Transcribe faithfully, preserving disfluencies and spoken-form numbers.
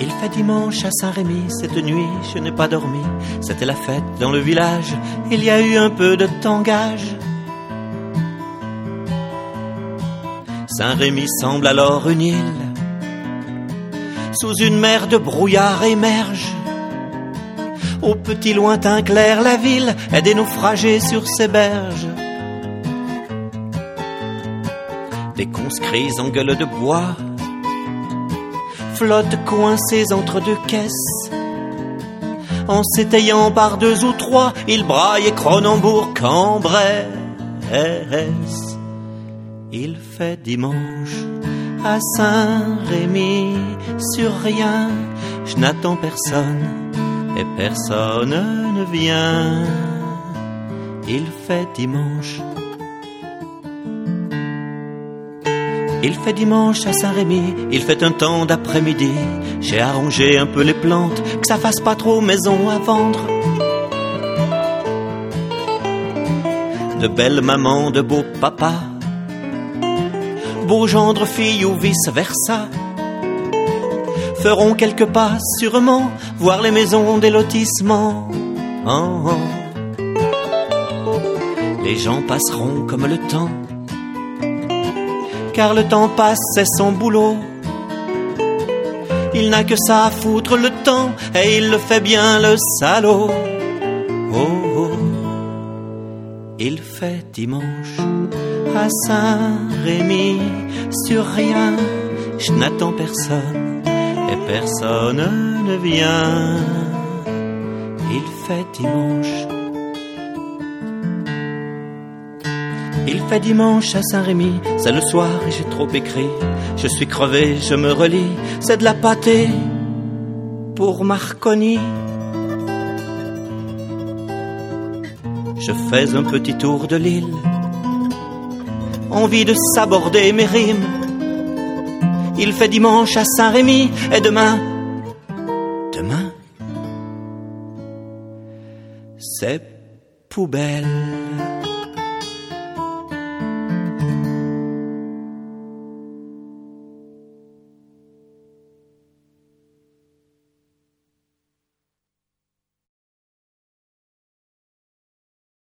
Il fait dimanche à Saint-Rémy, cette nuit je n'ai pas dormi. C'était la fête dans le village, il y a eu un peu de tangage. Saint-Rémy semble alors une île, sous une mer de brouillard émerge. Au petit lointain clair la ville est des naufragés sur ses berges. Des conscrits en gueule de bois flottent coincés entre deux caisses. En s'étayant par deux ou trois, ils braillent et Cronenbourg Cambrai. Il fait dimanche à Saint-Rémy, sur rien, je n'attends personne et personne ne vient. Il fait dimanche. Il fait dimanche à Saint-Rémy, il fait un temps d'après-midi. J'ai arrangé un peu les plantes, que ça fasse pas trop maison à vendre. De belles mamans, de beaux papas, beaux gendres filles ou vice-versa, feront quelques pas sûrement, voir les maisons des lotissements. Oh, oh. Les gens passeront comme le temps, car le temps passe, c'est son boulot. Il n'a que ça à foutre le temps, et il le fait bien le salaud. Oh, oh. Il fait dimanche à Saint-Rémy, sur rien, je n'attends personne, et personne ne vient. Il fait dimanche. Il fait dimanche à Saint-Rémy, c'est le soir et j'ai trop écrit. Je suis crevé, je me relis, c'est de la pâtée pour Marconi. Je fais un petit tour de l'île, envie de s'aborder mes rimes. Il fait dimanche à Saint-Rémy, et demain, demain, c'est poubelle.